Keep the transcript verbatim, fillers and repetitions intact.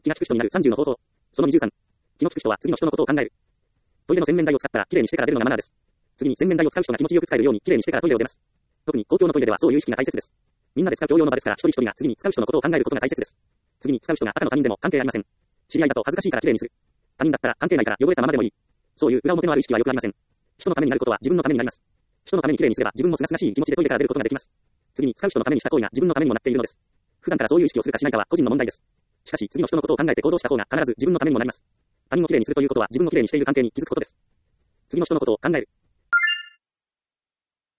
気が利く人になるさんじゅうの方法。そのにじゅうさん。気の利く人は次の人のことを考える。トイレの洗面台を使ったらきれいにしてから出るのがマナーです。次に洗面台を使う人が気持ちよく使えるようにきれいにしてからトイレを出ます。特に公共のトイレではそういう意識が大切です。みんなで使う共用の場ですから一人一人が次に使う人のことを考えることが大切です。次に使う人が赤の他人でも関係ありません。知り合いだと恥ずかしいからきれいにする。他人だったら関係ないから汚れたままでもいい。そういう裏表のある意識はよくありません。人のためになることは自分のためになります。人のためにきれいにすれば自分もすがすがしい気持ちでトイレから出ることができます。次に使う人のためにした行為が自分のためにもなっているのです。普段からそういう意識をするかしないかは個人の問題です。しかし次の人のことを考えて行動した方が必ず自分のためにもなります。他人をきれいにするということは自分をきれいにしている関係に気づくことです。次の人のことを考える。